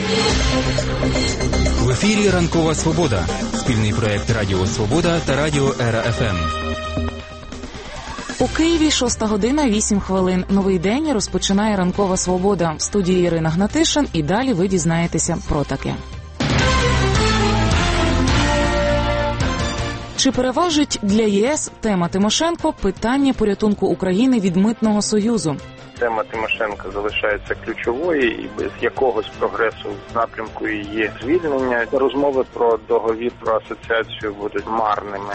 В ефірі «Ранкова Свобода». Спільний проєкт Радіо Свобода та Радіо Ера ФМ. У Києві 6 година 8 хвилин. Новий день розпочинає «Ранкова Свобода». В студії Ірина Гнатишин, і далі ви дізнаєтеся про таке. Чи переважить для ЄС тема Тимошенко питання порятунку України від Митного Союзу? Тема Тимошенко залишається ключовою, і без якогось прогресу в напрямку її звільнення розмови про договір про асоціацію будуть марними.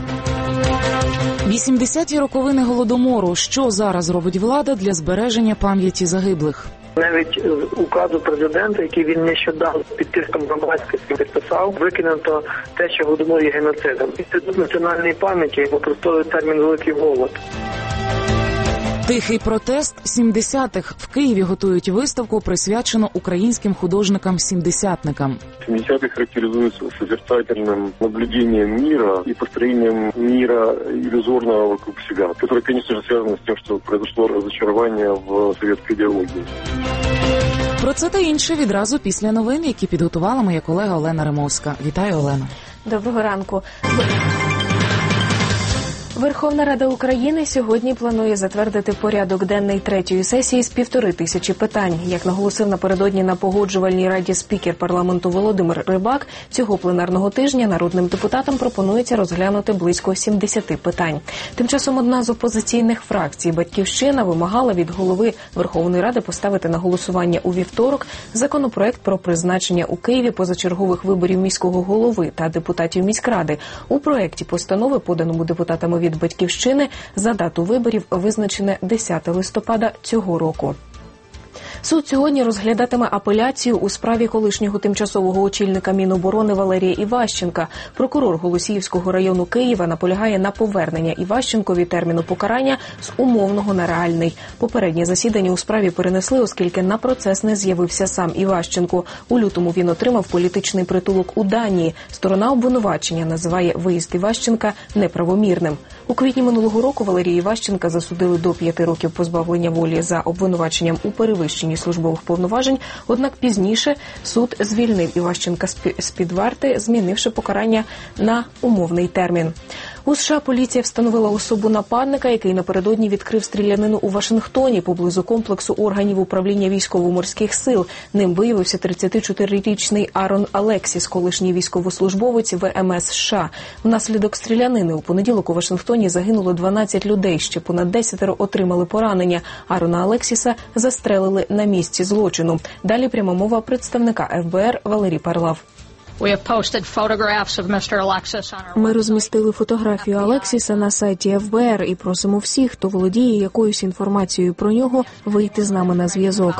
80-ті роковини Голодомору. Що зараз робить влада для збереження пам'яті загиблих? Навіть з указу президента, який він нещодавно під тиском громадськості підписав, викинуто те, що Голодомор є геноцидом. Інститут національної пам'яті використовує термін «Великий голод». Тихий протест 70-х. В Києві готують виставку, присвячену українським художникам-70-никам. 70-х характеризуются созерцательным наблюдением мира и построением мира иллюзорного вокруг себя, которое, конечно же, связано с тем, что произошло разочарование в советской идеологии. Про це та інше відразу після новин, які підготувала моя колега Олена Римовська. Вітаю, Олена. Доброго ранку. Верховна Рада України сьогодні планує затвердити порядок денний третьої сесії з 1500 питань. Як наголосив напередодні на Погоджувальній раді спікер парламенту Володимир Рибак, цього пленарного тижня народним депутатам пропонується розглянути близько 70 питань. Тим часом одна з опозиційних фракцій «Батьківщина» вимагала від голови Верховної Ради поставити на голосування у вівторок законопроект про призначення у Києві позачергових виборів міського голови та депутатів міськради. У проєкті постанови, поданому депутатами від «Батьківщини», за дату виборів визначене 10 листопада цього року. Суд сьогодні розглядатиме апеляцію у справі колишнього тимчасового очільника Міноборони Валерія Іващенка. Прокурор Голосіївського району Києва наполягає на повернення Іващенкові терміну покарання з умовного на реальний. Попереднє засідання у справі перенесли, оскільки на процес не з'явився сам Іващенко. У лютому він отримав політичний притулок у Данії. Сторона обвинувачення називає виїзд Іващенка неправомірним. У квітні минулого року Валерія Іващенка засудили до 5 років позбавлення волі за обвинуваченням у перевищенні службових повноважень, однак пізніше суд звільнив Іващенка з-під варти, змінивши покарання на умовний термін. У США поліція встановила особу нападника, який напередодні відкрив стрілянину у Вашингтоні поблизу комплексу органів управління військово-морських сил. Ним виявився 34-річний Арон Алексіс, колишній військовослужбовець ВМС США. Внаслідок стрілянини у понеділок у Вашингтоні загинуло 12 людей, ще понад 10 отримали поранення. Арона Алексіса застрелили на місці злочину. Далі пряма мова представника ФБР Валерій Парлав. Ми розмістили фотографію Алексіса на сайті ФБР і просимо всіх, хто володіє якоюсь інформацією про нього, вийти з нами на зв'язок.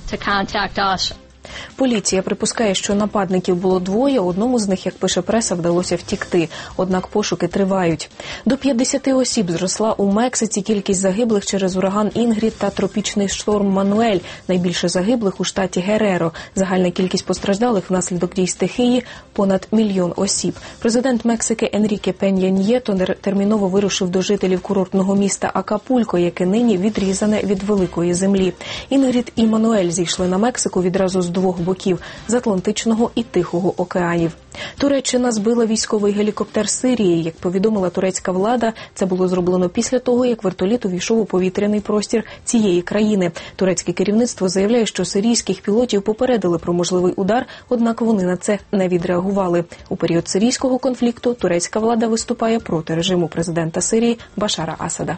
Поліція припускає, що нападників було двоє, одному з них, як пише преса, вдалося втікти. Однак пошуки тривають. До 50 осіб зросла у Мексиці кількість загиблих через ураган Інгрід та тропічний шторм Мануель. Найбільше загиблих у штаті Гереро. Загальна кількість постраждалих внаслідок дій стихії – понад 1 мільйон осіб. Президент Мексики Енріке Пенья Ньєто терміново вирушив до жителів курортного міста Акапулько, яке нині відрізане від великої землі. Інгрід і Мануель зійшли на Мексику відразу з двох боків – з Атлантичного і Тихого океанів. Туреччина збила військовий гелікоптер Сирії. Як повідомила турецька влада, це було зроблено після того, як вертоліт увійшов у повітряний простір цієї країни. Турецьке керівництво заявляє, що сирійських пілотів попередили про можливий удар, однак вони на це не відреагували. У період сирійського конфлікту турецька влада виступає проти режиму президента Сирії Башара Асада.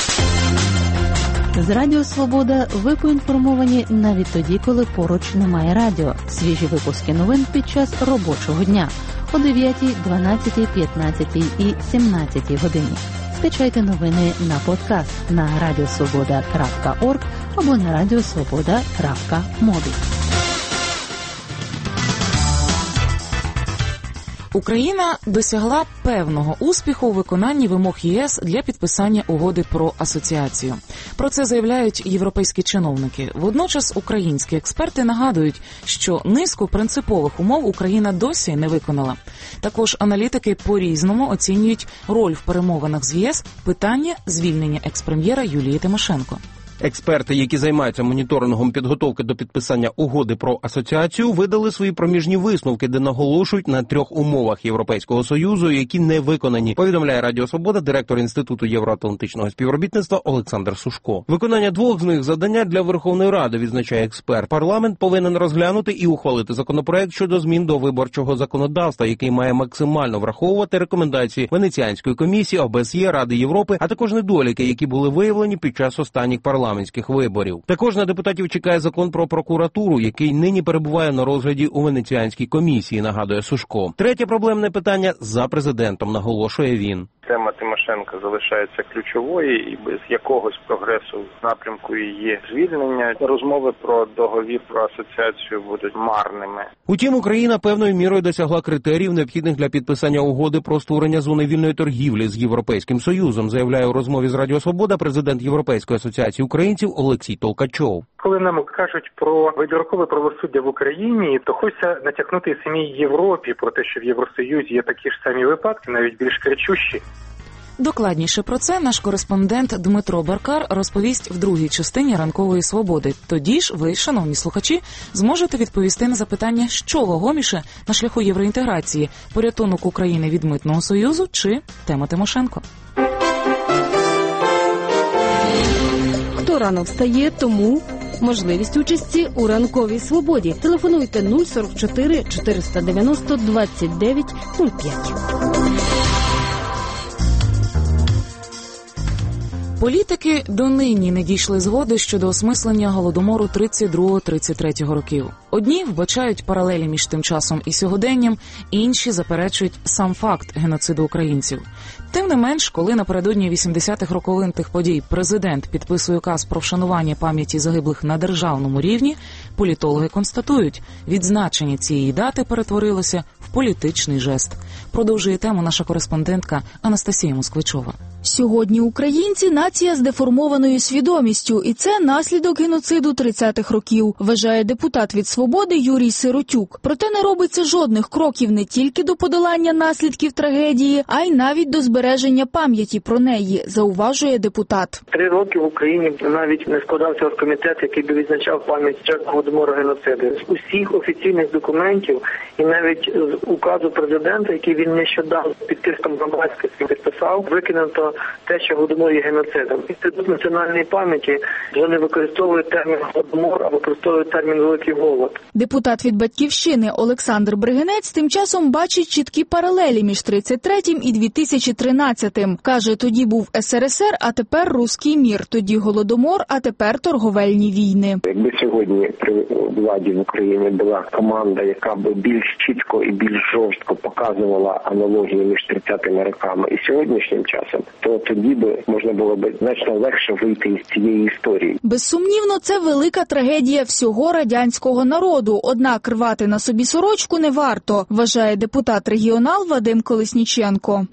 З Радіо Свобода ви поінформовані навіть тоді, коли поруч немає радіо. Свіжі випуски новин під час робочого дня о 9, 12, 15 і 17 годині. Скачайте новини на подкаст на radiosvoboda.org або на radiosvoboda.mobi. Україна досягла певного успіху у виконанні вимог ЄС для підписання угоди про асоціацію. Про це заявляють європейські чиновники. Водночас українські експерти нагадують, що низку принципових умов Україна досі не виконала. Також аналітики по-різному оцінюють роль в перемовинах з ЄС питання звільнення експрем'єра Юлії Тимошенко. Експерти, які займаються моніторингом підготовки до підписання угоди про асоціацію, видали свої проміжні висновки, де наголошують на 3 умовах Європейського Союзу, які не виконані, повідомляє Радіо Свобода директор Інституту євроатлантичного співробітництва Олександр Сушко. Виконання 2 з них – завдання для Верховної Ради, відзначає експерт. Парламент повинен розглянути і ухвалити законопроект щодо змін до виборчого законодавства, який має максимально враховувати рекомендації Венеціанської комісії, ОБСЄ, Ради Європи, а також недоліки, які були виявлені під час останніх парламентських виборів. Також на депутатів чекає закон про прокуратуру, який нині перебуває на розгляді у Венеціанській комісії, нагадує Сушко. Третє проблемне питання – за президентом, наголошує він. Тема Тимошенко залишається ключовою, і без якогось прогресу в напрямку її звільнення розмови про договір про асоціацію будуть марними. Утім, Україна певною мірою досягла критеріїв, необхідних для підписання угоди про створення зони вільної торгівлі з Європейським Союзом, заявляє у розмові з Радіо Свобода президент Європейської асоціації українців Олексій Толкачов. Коли нам кажуть про вибіркове правосуддя в Україні, то хочеться натякнути і самій Європі про те, що в Євросоюзі є такі ж самі випадки, навіть більш кричущі. Докладніше про це наш кореспондент Дмитро Баркар розповість в другій частині «Ранкової свободи». Тоді ж ви, шановні слухачі, зможете відповісти на запитання, що вагоміше на шляху євроінтеграції – порятунок України від Митного Союзу чи тема Тимошенко. Хто рано встає, тому можливість участі у «Ранковій свободі». Телефонуйте 044 490 29 05. Політики донині не дійшли згоди щодо осмислення Голодомору 32-33 років. Одні вбачають паралелі між тим часом і сьогоденням, інші заперечують сам факт геноциду українців. Тим не менш, коли напередодні 80-х роковин тих подій президент підписує указ про вшанування пам'яті загиблих на державному рівні, політологи констатують, відзначення цієї дати перетворилося в політичний жест. Продовжує тему наша кореспондентка Анастасія Москвичова. Сьогодні українці – нація з деформованою свідомістю, і це наслідок геноциду 30-х років, вважає депутат від «Свободи» Юрій Сиротюк. Проте не робиться жодних кроків не тільки до подолання наслідків трагедії, а й навіть до збереження пам'яті про неї, зауважує депутат. 3 роки в Україні навіть не складався оргкомітет, який би відзначав пам'ять жертв Голодомору геноциду. З усіх офіційних документів і навіть з указу президента, який він нещодавно під тиском громадськості підписав, викинуто те, що Голодомор є геноцидом. Інститут національної пам'яті вже не використовує термін Голодомор, а використовує термін Великий Голод. Депутат від «Батьківщини» Олександр Бригинець тим часом бачить чіткі паралелі між 33-м і 2013-м. Каже, тоді був СРСР, а тепер руський мір, тоді Голодомор, а тепер торговельні війни. Якби сьогодні при владі в Україні була команда, яка б більш чітко і більш жорстко показувала аналогії між 30-ми роками і сьогоднішнім часом, то тоді би можна було б значно легше вийти із цієї історії. Безсумнівно, це велика трагедія всього радянського народу, однак рвати на собі сорочку не варто, вважає депутат-регіонал Вадим Колесніченко.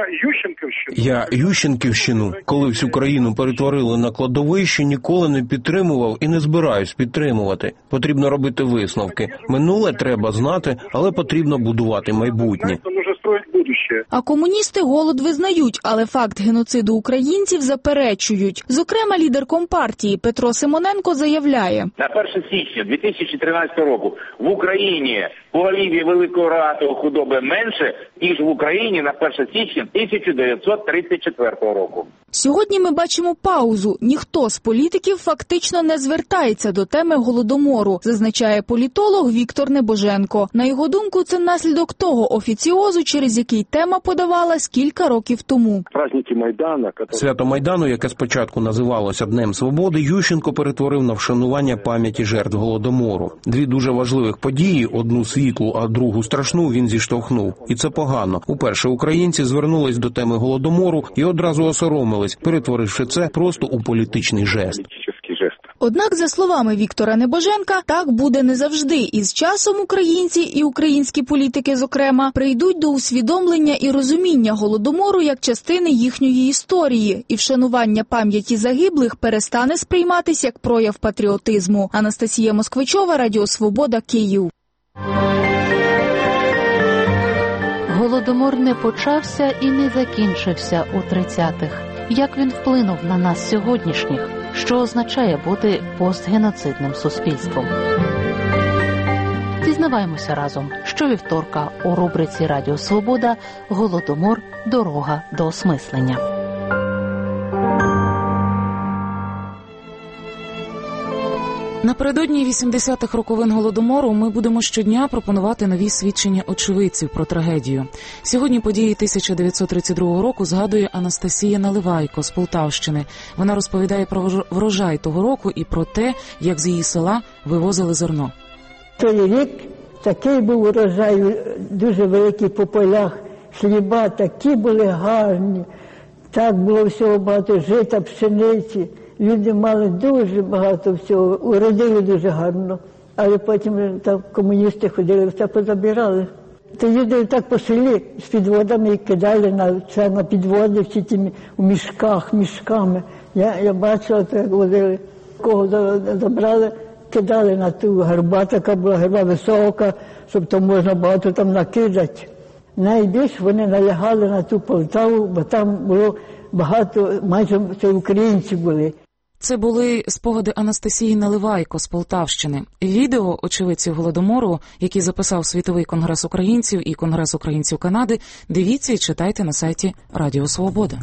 Я Ющенківщину, коли всю країну перетворили на кладовище, ніколи не підтримував і не збираюсь підтримувати. Потрібно робити висновки. Минуле треба знати, але потрібно будувати майбутнє. А комуністи голод визнають, але факт геноциду українців заперечують. Зокрема, лідер Компартії Петро Симоненко заявляє. На 1 січня 2013 року в Україні поголів'я великого рогатого худоби менше, ніж в Україні на 1 січня 1934 року. Сьогодні ми бачимо паузу. Ніхто з політиків фактично не звертається до теми Голодомору, зазначає політолог Віктор Небоженко. На його думку, це наслідок того офіціозу, через який тема подавалась кілька років тому. Свято Майдану, яке спочатку називалося Днем Свободи, Ющенко перетворив на вшанування пам'яті жертв Голодомору. 2 дуже важливих події, одну світлу, а другу страшну, він зіштовхнув. І це погано. Уперше українці звернулись до теми Голодомору і одразу осоромились, перетворивши це просто у політичний жест. Однак, за словами Віктора Небоженка, так буде не завжди. І з часом українці і українські політики, зокрема, прийдуть до усвідомлення і розуміння Голодомору як частини їхньої історії, і вшанування пам'яті загиблих перестане сприйматися як прояв патріотизму. Анастасія Москвичова, Радіо Свобода, Київ. Голодомор не почався і не закінчився у 30-х. Як він вплинув на нас сьогоднішніх? що означає бути постгеноцидним суспільством. Дізнаваємося разом щовівторка у рубриці «Радіо Свобода» «Голодомор. Дорога до осмислення». Напередодні 80-х роковин Голодомору ми будемо щодня пропонувати нові свідчення очевидців про трагедію. Сьогодні події 1932 року згадує Анастасія Наливайко з Полтавщини. Вона розповідає про врожай того року і про те, як з її села вивозили зерно. Той рік такий був урожай, дуже великий по полях, хліба такі були гарні, так було всього багато, жита, пшениці. Люди мали дуже багато всього, уродили дуже гарно, але потім там комуністи ходили, все позабирали. То їздили так по селі з підводами і кидали на підводи всі ті у мішками. Я бачила, як возили, кого забрали, кидали на ту гарба, така була гарба висока, щоб там можна багато там накидати. Найбільше вони налягали на ту Полтаву, бо там було багато, майже це українці були. Це були спогади Анастасії Наливайко з Полтавщини. Відео очевидців Голодомору, які записав Світовий конгрес українців і Конгрес українців Канади, дивіться і читайте на сайті Радіо Свобода.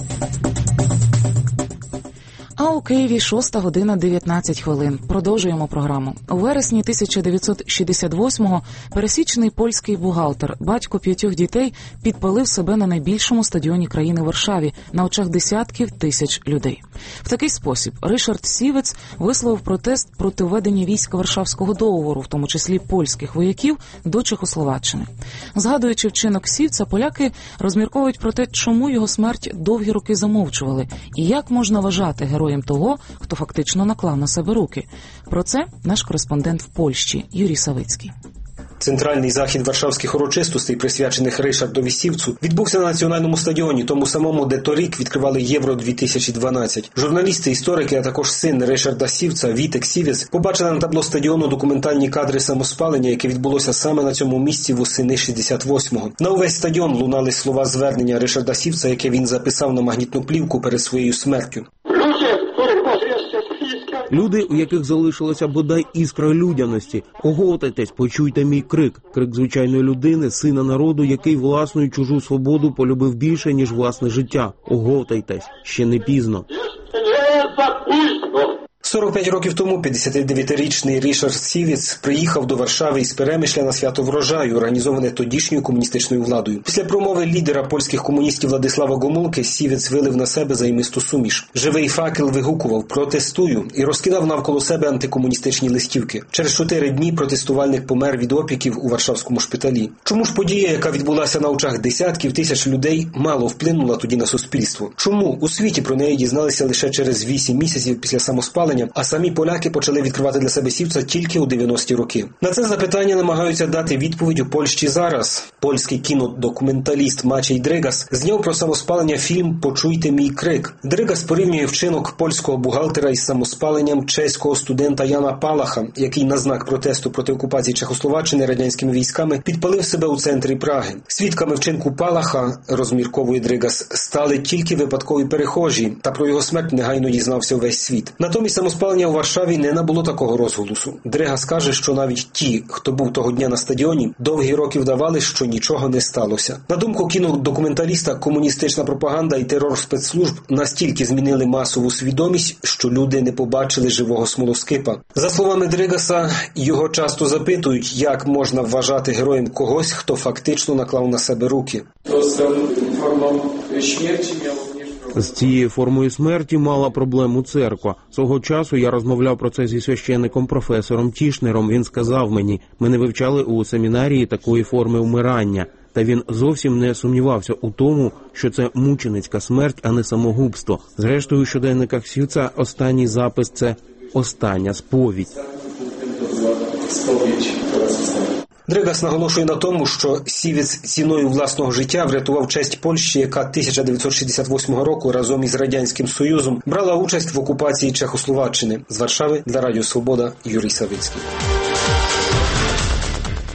А у Києві 6:19. Продовжуємо програму. У вересні 1968-го пересічний польський бухгалтер, батько 5 дітей, підпалив себе на найбільшому стадіоні країни Варшаві на очах десятків тисяч людей. В такий спосіб Ришард Сівець висловив протест проти введення військ Варшавського договору, в тому числі польських вояків, до Чехословаччини. Згадуючи вчинок Сівця, поляки розмірковують про те, чому його смерть довгі роки замовчували і як можна вважати героєм того, хто фактично наклав на себе руки. Про це наш кореспондент в Польщі Юрій Савицький. Центральний захід варшавських урочистостей, присвячених Ришардові Сівцу, відбувся на національному стадіоні, тому самому, де торік відкривали Євро-2012. Журналісти, історики, а також син Ришарда Сівца, Вітек Сівець, побачили на табло стадіону документальні кадри самоспалення, яке відбулося саме на цьому місці восени 68-го. На увесь стадіон лунали слова звернення Ришарда Сівца, яке він записав на магнітну плівку перед своєю смертю. Люди, у яких залишилася бодай іскра людяності, оговтайтесь, почуйте мій крик. Крик звичайної людини, сина народу, який власну і чужу свободу полюбив більше, ніж власне життя. Оговтайтесь, ще не пізно. 45 років тому 59-річний Ришард Сівець приїхав до Варшави із Перемишля на свято врожаю, організоване тодішньою комуністичною владою. Після промови лідера польських комуністів Владислава Гомулки Сівець вилив на себе займисту суміш. Живий факел вигукував «Протестую» і розкидав навколо себе антикомуністичні листівки. Через 4 дні протестувальник помер від опіків у варшавському шпиталі. Чому ж подія, яка відбулася на очах десятків тисяч людей, мало вплинула тоді на суспільство? Чому у світі про неї дізналися лише через 8 місяців після самоспалення, а самі поляки почали відкривати для себе Сівца тільки у 90-ті роки? На це запитання намагаються дати відповідь у Польщі зараз. Польський кінодокументаліст Мачей Дригас зняв про самоспалення фільм «Почуйте мій крик». Дригас порівнює вчинок польського бухгалтера із самоспаленням чеського студента Яна Палаха, який на знак протесту проти окупації Чехословаччини радянськими військами підпалив себе у центрі Праги. Свідками вчинку Палаха, розмірковує Дригас, стали тільки випадкові перехожі, та про його смерть негайно дізнався увесь світ. Натомість самоспалення у Варшаві не набуло такого розголосу. Дригас каже, що навіть ті, хто був того дня на стадіоні, довгі роки вдавали, що нічого не сталося. На думку кінодокументаліста, комуністична пропаганда і терор спецслужб настільки змінили масову свідомість, що люди не побачили живого смолоскипа. За словами Дригаса, його часто запитують, як можна вважати героєм когось, хто фактично наклав на себе руки. З цією формою смерті мала проблему церква. Свого часу я розмовляв про це зі священником професором Тішнером. Він сказав мені, ми не вивчали у семінарії такої форми вмирання. Та він зовсім не сумнівався у тому, що це мученицька смерть, а не самогубство. Зрештою, у щоденниках Сівца останній запис – це остання сповідь. Дригас наголошує на тому, що Сівець ціною власного життя врятував честь Польщі, яка 1968 року разом із Радянським Союзом брала участь в окупації Чехословаччини. З Варшави для Радіо Свобода Юрій Савицький.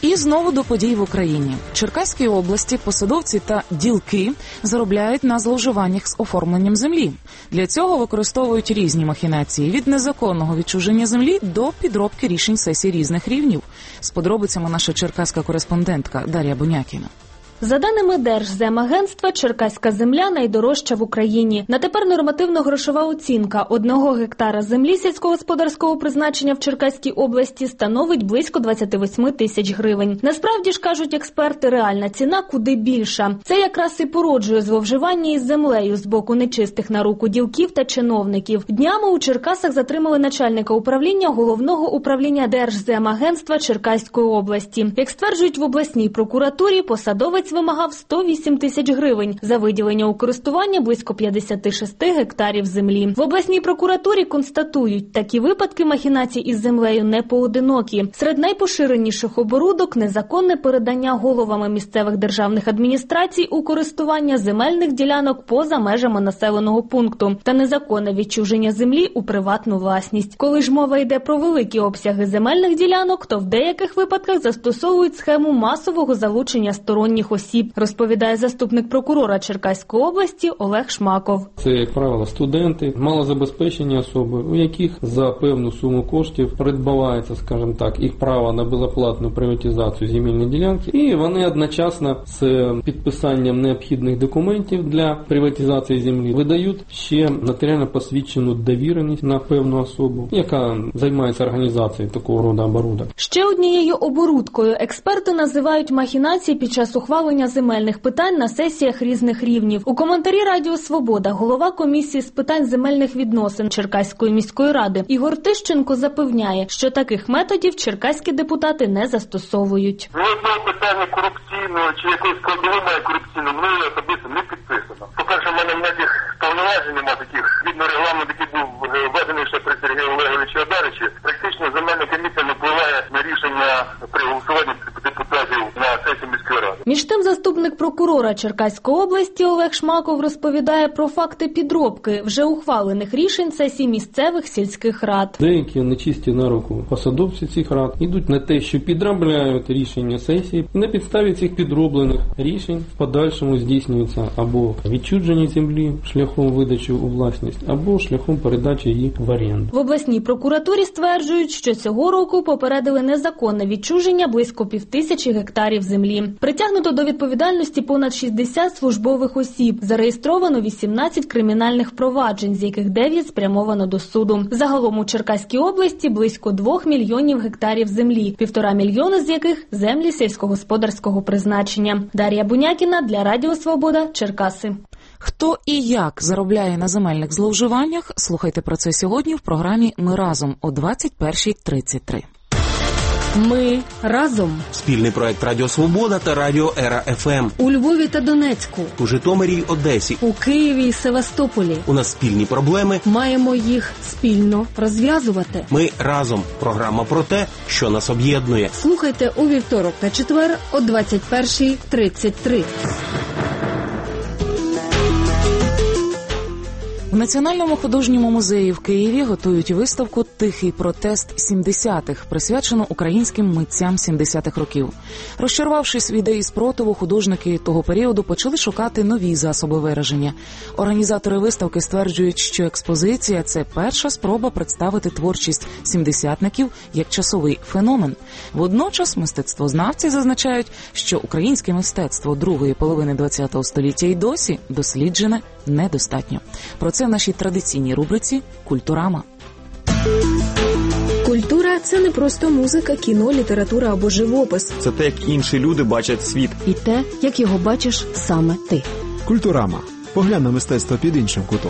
І знову до подій в Україні. В Черкаській області посадовці та ділки заробляють на зловживаннях з оформленням землі. Для цього використовують різні махінації – від незаконного відчуження землі до підробки рішень сесій різних рівнів. З подробицями наша черкаська кореспондентка Дар'я Бунякіна. За даними Держземагентства, черкаська земля найдорожча в Україні. На тепер нормативно-грошова оцінка 1 гектара землі сільськогосподарського призначення в Черкаській області становить близько 28 тисяч гривень. Насправді ж, кажуть експерти, реальна ціна куди більша. Це якраз і породжує зловживання із землею з боку нечистих на руку ділків та чиновників. Днями у Черкасах затримали начальника управління Головного управління Держземагентства Черкаської області. Як стверджують в обласній прокуратурі, посадовець вимагав 108 тисяч гривень за виділення у користування близько 56 гектарів землі. В обласній прокуратурі констатують, такі випадки махінацій із землею не поодинокі. Серед найпоширеніших оборудок – незаконне передання головами місцевих державних адміністрацій у користування земельних ділянок поза межами населеного пункту та незаконне відчуження землі у приватну власність. Коли ж мова йде про великі обсяги земельних ділянок, то в деяких випадках застосовують схему масового залучення сторонніх осіб, розповідає заступник прокурора Черкаської області Олег Шмаков. Це, як правило, студенти, малозабезпечені особи, у яких за певну суму коштів придбавається, скажімо так, їх право на безоплатну приватизацію земельної ділянки, і вони одночасно з підписанням необхідних документів для приватизації землі видають ще нотаріально посвідчену довіреність на певну особу, яка займається організацією такого роду оборудок. Ще однією оборудкою експерти називають махінації під час ухвалення земельних питань на сесіях різних рівнів. У коментарі Радіо Свобода голова комісії з питань земельних відносин Черкаської міської ради Ігор Тищенко запевняє, що таких методів черкаські депутати не застосовують. Жодного питання корупційного чи якоїсь складової корупційного мною особисто не підписано. По-перше, в мене ніяких повноважень немає таких. Згідно регламенту, який був введений ще при Сергію Олеговичу Одаричі, практично земельна комісія не впливає на рішення при голосуванні депутатів на сесії міської ради. Між тим, заступник прокурора Черкаської області Олег Шмаков розповідає про факти підробки вже ухвалених рішень сесій місцевих сільських рад. Деякі нечисті на руку посадовці цих рад йдуть на те, що підробляють рішення сесії. На підставі цих підроблених рішень в подальшому здійснюється або відчуження землі шляхом видачі у власність, або шляхом передачі її в оренду. В обласній прокуратурі стверджують, що цього року попередили незаконне відчуження близько 5000 гектарів землі. Притягнуто до відповідальності понад 60 службових осіб. Зареєстровано 18 кримінальних проваджень, з яких 9 спрямовано до суду. Загалом у Черкаській області близько 2 мільйонів гектарів землі, 1,5 мільйона з яких – землі сільськогосподарського призначення. Дар'я Бунякіна для Радіо Свобода, Черкаси. Хто і як заробляє на земельних зловживаннях, слухайте про це сьогодні в програмі «Ми разом» о 21:33. Ми разом. Спільний проект Радіо Свобода та Радіо Ера ФМ. У Львові та Донецьку. У Житомирі й Одесі. У Києві і Севастополі. У нас спільні проблеми. Маємо їх спільно розв'язувати. Ми разом. Програма про те, що нас об'єднує. Слухайте у вівторок та четвер о 21:33. В Національному художньому музеї в Києві готують виставку «Тихий протест 70-х», присвячену українським митцям 70-х років. Розчарувавшись в ідеї спротиву, художники того періоду почали шукати нові засоби вираження. Організатори виставки стверджують, що експозиція – це перша спроба представити творчість сімдесятників як часовий феномен. Водночас мистецтвознавці зазначають, що українське мистецтво другої половини ХХ століття й досі досліджене недостатньо. Про це в нашій традиційній рубриці «Культурама». Культура – це не просто музика, кіно, література або живопис. Це те, як інші люди бачать світ. І те, як його бачиш саме ти. Культурама. Поглянь на мистецтво під іншим кутом.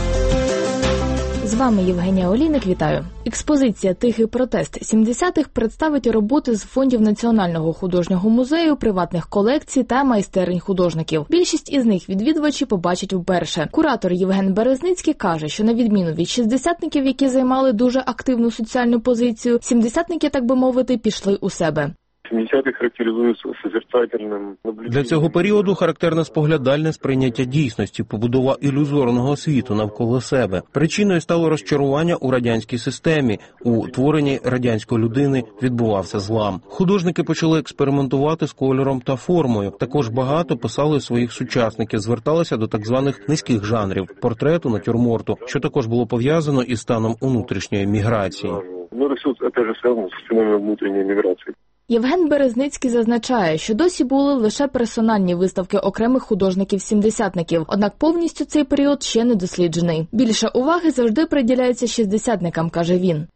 З вами Євгенія Олійник, вітаю. Експозиція «Тихий протест 70-х» представить роботи з фондів Національного художнього музею, приватних колекцій та майстерень художників. Більшість із них відвідувачі побачать вперше. Куратор Євген Березницький каже, що на відміну від шістдесятників, які займали дуже активну соціальну позицію, сімдесятники, так би мовити, пішли у себе. 70-х характеризуються созерцательним. Для цього періоду характерне споглядальне сприйняття дійсності, побудова ілюзорного світу навколо себе. Причиною стало розчарування у радянській системі. У творенні радянської людини відбувався злам. Художники почали експериментувати з кольором та формою. Також багато писали своїх сучасників, зверталися до так званих низьких жанрів – портрету, натюрморту, що також було пов'язано із станом внутрішньої міграції. Ну, це ж зв'язано з феноменом внутрішньої міграції. Євген Березницький зазначає, що досі були лише персональні виставки окремих художників-сімдесятників, однак повністю цей період ще не досліджений. Більше уваги завжди приділяється шістдесятникам, каже він.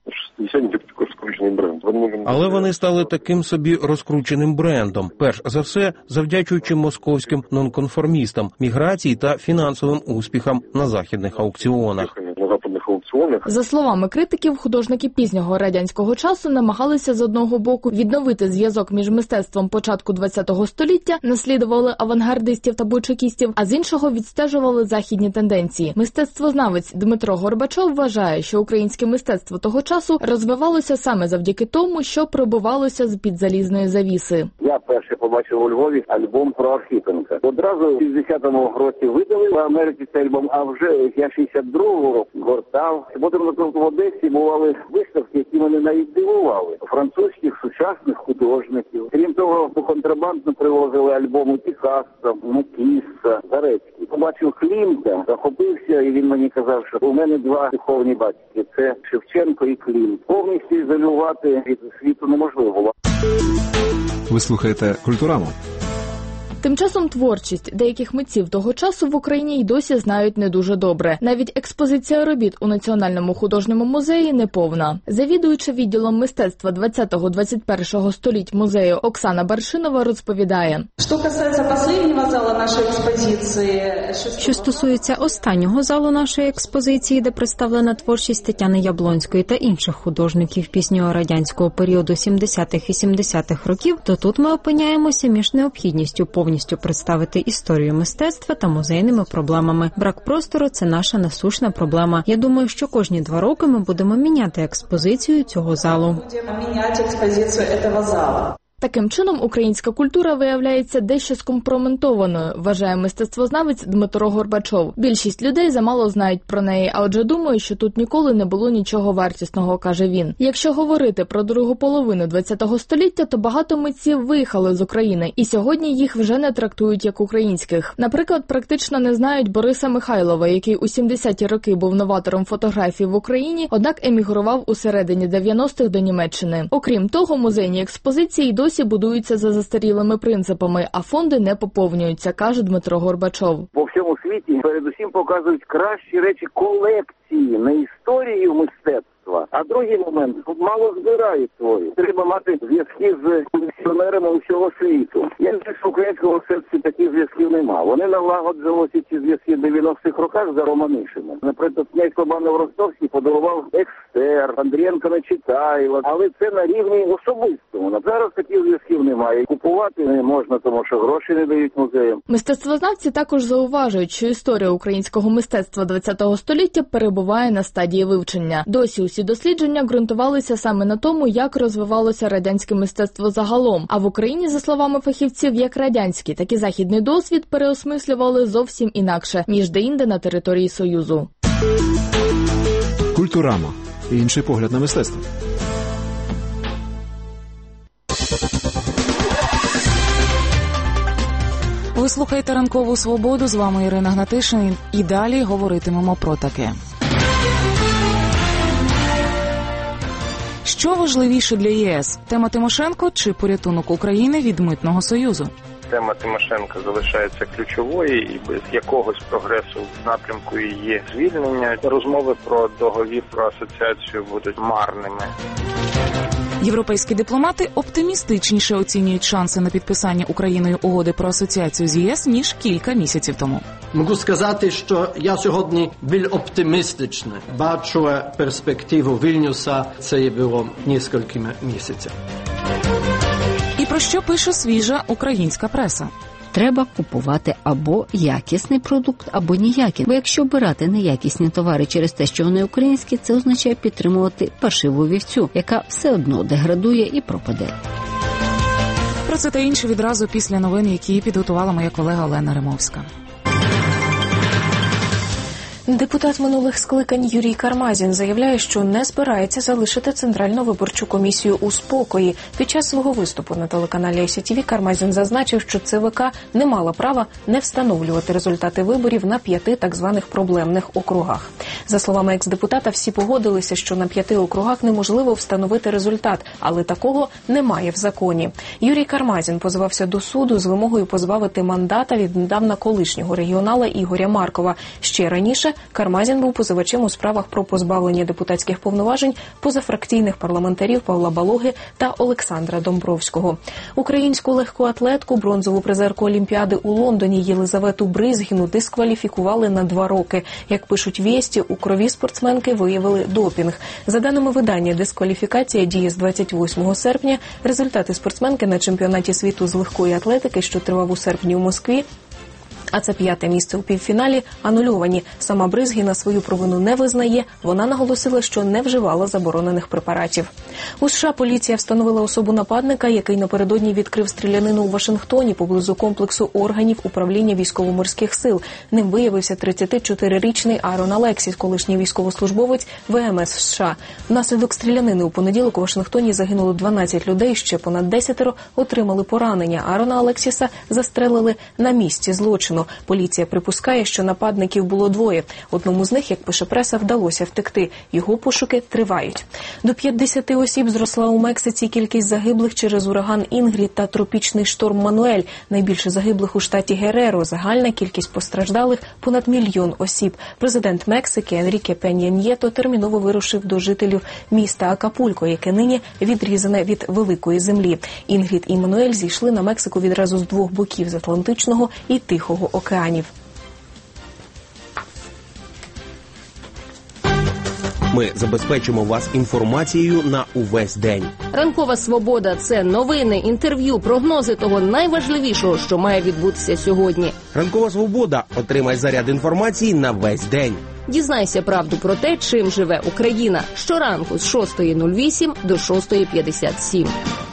Але вони стали таким собі розкрученим брендом. Перш за все, завдячуючи московським нонконформістам, міграції та фінансовим успіхам на західних аукціонах. За словами критиків, художники пізнього радянського часу намагалися з одного боку відновити зв'язок між мистецтвом початку ХХ століття, наслідували авангардистів та бойчукістів, а з іншого відстежували західні тенденції. Мистецтвознавець Дмитро Горбачов вважає, що українське мистецтво того часу розвивалося саме завдяки тому, що пробивалося з-під залізної завіси. Я перше побачив у Львові альбом про Архипенка. Одразу в 60-му році видали в Америці цей альбом, а вже я 62-го року гортав. Потім в Одесі бували виставки, які мене навіть дивували. Французьких сучасних художників. Крім того, по контрабандно привозили альбоми Пікассо, Матісса, Зарецький. Побачив Клімта, захопився, і він мені казав, що у мене два духовні батьки. Це Шевченко і Клімт. Повністю ізолювати від світу неможливо. Ви слухаєте «Культураму». Тим часом творчість деяких митців того часу в Україні й досі знають не дуже добре. Навіть експозиція робіт у Національному художньому музеї неповна. Завідуюча відділом мистецтва 20-21 століть музею Оксана Баршинова розповідає. Що стосується останнього залу нашої експозиції, де представлена творчість Тетяни Яблонської та інших художників пізнього радянського періоду 70-х і 70-х років, то тут ми опиняємося між необхідністю повністю представити історію мистецтва та музейними проблемами. Брак простору – це наша насущна проблема. Я думаю, що кожні 2 роки ми будемо міняти експозицію цього залу. Таким чином, українська культура виявляється дещо скомпрометованою, вважає мистецтвознавець Дмитро Горбачов. Більшість людей замало знають про неї, а отже думають, що тут ніколи не було нічого вартісного, каже він. Якщо говорити про другу половину ХХ століття, то багато митців виїхали з України, і сьогодні їх вже не трактують як українських. Наприклад, практично не знають Бориса Михайлова, який у 70-ті роки був новатором фотографії в Україні, однак емігрував у середині 90-х до Німеччини. Окрім того, музейні експозиції досі будуються за застарілими принципами, а фонди не поповнюються, каже Дмитро Горбачов. По всьому світі передусім показують кращі речі колекції, не історії мистецтва. А другий момент – мало збирають свої. Треба мати зв'язки з колекціонерами усього світу. Я знаю, що в українському мистецтві таких зв'язків нема. Вони налагоджувалися ці зв'язки в 90-х роках за Романишином. Наприклад, князь Лобанов-Ростовський подарував Екстер, Андрієнка Нечитаєва, але це на рівні особистому. Зараз таких зв'язків немає. Купувати не можна, тому що гроші не дають музеям. Мистецтвознавці також зауважують, що історія українського мистецтва ХХ століття перебуває на стадії вивчення. Досі усі дослідження ґрунтувалися саме на тому, як розвивалося радянське мистецтво загалом. А в Україні, за словами фахівців, як радянський, так і західний досвід переосмислювали зовсім інакше, ніж де-інде на території Союзу. «Культурама». Інший погляд на мистецтво. Ви слухаєте «Ранкову свободу», з вами Ірина Гнатишин, і далі говоритимемо про таке. Що важливіше для ЄС – тема Тимошенко чи порятунок України від Митного Союзу? Тема Тимошенко залишається ключовою, і без якогось прогресу в напрямку її звільнення розмови про договір про асоціацію будуть марними. Європейські дипломати оптимістичніше оцінюють шанси на підписання Україною угоди про асоціацію з ЄС, ніж кілька місяців тому. Можу сказати, що я сьогодні більш оптимістично бачу перспективу Вільнюса, це було кілька місяців. І про що пише свіжа українська преса? Треба купувати або якісний продукт, або ніякий. Бо якщо обирати неякісні товари через те, що вони українські, це означає підтримувати паршиву вівцю, яка все одно деградує і пропаде. Про це та інше відразу після новин, які підготувала моя колега Олена Римовська. Депутат минулих скликань Юрій Кармазін заявляє, що не збирається залишити Центральну виборчу комісію у спокої. Під час свого виступу на телеканалі ICTV Кармазін зазначив, що ЦВК не мала права не встановлювати результати виборів на 5 так званих проблемних округах. За словами екс-депутата, всі погодилися, що на 5 округах неможливо встановити результат, але такого немає в законі. Юрій Кармазін позивався до суду з вимогою позбавити мандата від недавно колишнього регіонала Ігоря Маркова. Ще раніше Кармазін був позивачем у справах про позбавлення депутатських повноважень позафракційних парламентарів Павла Балоги та Олександра Домбровського. Українську легкоатлетку, бронзову призерку Олімпіади у Лондоні Єлизавету Бризгіну дискваліфікували на 2 роки. Як пишуть «Вєсті», у крові спортсменки виявили допінг. За даними видання, дискваліфікація діє з 28 серпня. Результати спортсменки на чемпіонаті світу з легкої атлетики, що тривав у серпні у Москві, а це 5-те місце у півфіналі, анульовані. Сама Бризгіна свою провину не визнає. Вона наголосила, що не вживала заборонених препаратів. У США поліція встановила особу нападника, який напередодні відкрив стрілянину у Вашингтоні поблизу комплексу органів управління військово-морських сил. Ним виявився 34-річний Арон Алексіс, колишній військовослужбовець ВМС США. Внаслідок стрілянини у понеділок у Вашингтоні загинуло 12 людей, ще понад 10 отримали поранення. Арона Алексіса застрелили на місці злочину. Поліція припускає, що нападників було 2. Одному з них, як пише преса, вдалося втекти. Його пошуки тривають. До 50 осіб зросла у Мексиці кількість загиблих через ураган Інгрід та тропічний шторм Мануель. Найбільше загиблих у штаті Гереро. Загальна кількість постраждалих – понад 1 мільйон осіб. Президент Мексики Енріке Пенья Ньєто терміново вирушив до жителів міста Акапулько, яке нині відрізане від великої землі. Інгрід і Мануель зійшли на Мексику відразу з 2 боків – з Атлантичного і Тихого океанів. Ми забезпечимо вас інформацією на увесь день. Ранкова свобода – це новини, інтерв'ю, прогнози того найважливішого, що має відбутися сьогодні. Ранкова свобода – отримай заряд інформації на весь день. Дізнайся правду про те, чим живе Україна. Щоранку з 6:08 до 6:57.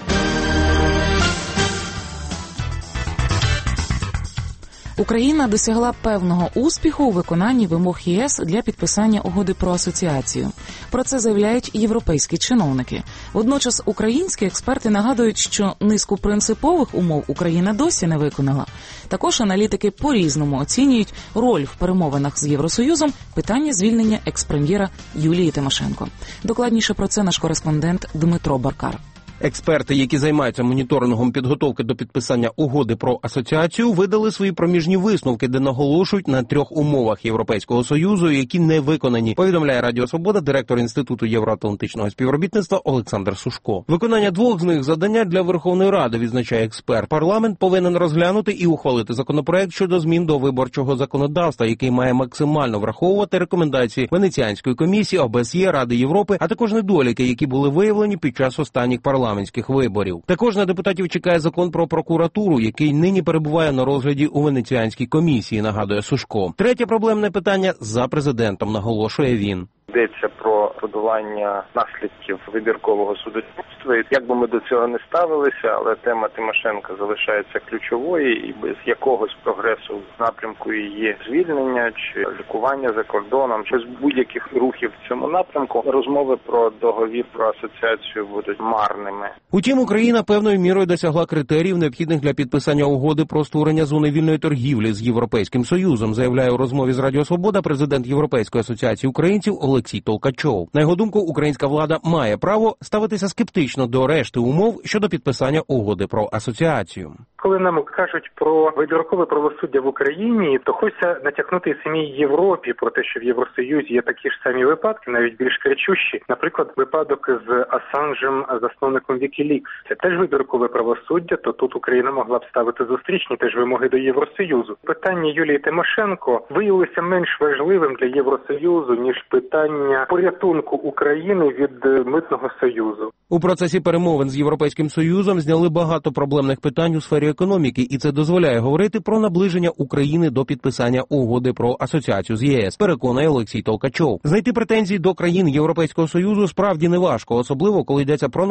Україна досягла певного успіху у виконанні вимог ЄС для підписання угоди про асоціацію. Про це заявляють європейські чиновники. Водночас українські експерти нагадують, що низку принципових умов Україна досі не виконала. Також аналітики по-різному оцінюють роль в перемовинах з Євросоюзом питання звільнення екс-прем'єра Юлії Тимошенко. Докладніше про це наш кореспондент Дмитро Баркар. Експерти, які займаються моніторингом підготовки до підписання угоди про асоціацію, видали свої проміжні висновки, де наголошують на 3 умовах Європейського Союзу, які не виконані, повідомляє Радіо Свобода директор Інституту євроатлантичного співробітництва Олександр Сушко. Виконання 2 з них завдання для Верховної Ради, відзначає експерт. Парламент повинен розглянути і ухвалити законопроект щодо змін до виборчого законодавства, який має максимально враховувати рекомендації Венеціанської комісії, ОБСЄ, Ради Європи, а також недоліки, які були виявлені під час останніх парламентських виборів. Також на депутатів чекає закон про прокуратуру, який нині перебуває на розгляді у Венеціанській комісії, нагадує Сушко. Третє проблемне питання за президентом, наголошує він. Йдеться про подолання наслідків вибіркового судочинства. Як би ми до цього не ставилися, але тема Тимошенко залишається ключовою, і без якогось прогресу в напрямку її звільнення чи лікування за кордоном, чи з будь-яких рухів в цьому напрямку, розмови про договір про асоціацію будуть марними. Утім, Україна певною мірою досягла критеріїв, необхідних для підписання угоди про створення зони вільної торгівлі з Європейським Союзом, заявляє у розмові з Радіо Свобода президент Європейської асоціації українців Олексій Толкачов. На його думку, українська влада має право ставитися скептично до решти умов щодо підписання угоди про асоціацію. Коли нам кажуть про вибіркове правосуддя в Україні, то хочеться натякнути і самій Європі про те, що в Євросоюзі є такі ж самі випадки, навіть більш кричущі. Наприклад, випадок з Асанжем, засновником Вікілікс. Це теж вибіркове правосуддя, то тут Україна могла б ставити зустрічні теж вимоги до Євросоюзу. Питання Юлії Тимошенко виявилося менш важливим для Євросоюзу, ніж питання порятунку України від Митного Союзу. У процесі перемовин з Європейським Союзом зняли багато проблемних питань у сфері економіки, і це дозволяє говорити про наближення України до підписання угоди про асоціацію з ЄС, переконує Олексій Толкачов. Знайти претензії до країн Європейського Союзу справді неважко, особливо коли йдеться про нових членів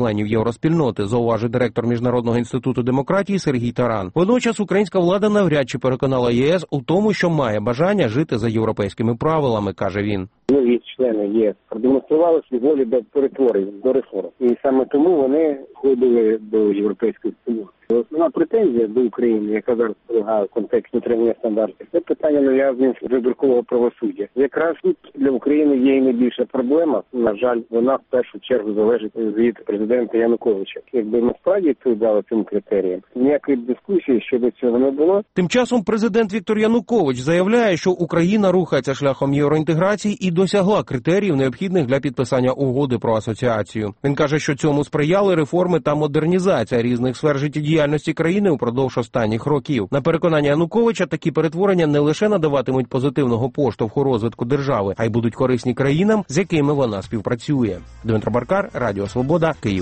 членів євроспільноти, зауважив директор Міжнародного інституту демократії Сергій Таран. Водночас українська влада навряд чи переконала ЄС у тому, що має бажання жити за європейськими правилами, каже він. Нові члени ЄС продемонстрували свою волю до перетворень, до реформ. І саме тому вони входили до європейської спільноти. Основна претензія до України, яка зараз полягає в контексті дотримання стандартів, це питання нав'язування вибіркового правосуддя. Якраз тут для України є і найбільша проблема. На жаль, вона в першу чергу залежить від президента Януковича. Якби насправді відповідали цим критеріям, ніякої дискусії щодо цього не було. Тим часом президент Віктор Янукович заявляє, що Україна рухається шляхом євроінтеграції і досягла критеріїв, необхідних для підписання угоди про асоціацію. Він каже, що цьому сприяли реформи та модернізація різних сфер життєдіяльності країни упродовж останніх років. На переконання Януковича, такі перетворення не лише надаватимуть позитивного поштовху розвитку держави, а й будуть корисні країнам, з якими вона співпрацює. Дмитро Баркар, Радіо Свобода, Київ.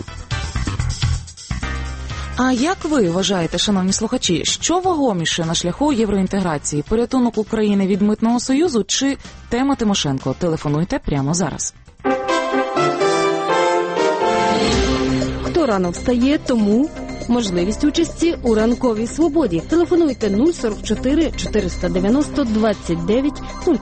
А як ви вважаєте, шановні слухачі, що вагоміше на шляху євроінтеграції? Порятунок України від Митного союзу чи тема Тимошенко? Телефонуйте прямо зараз. Хто рано встає, тому можливість участі у ранковій свободі. Телефонуйте 044 490 29 05.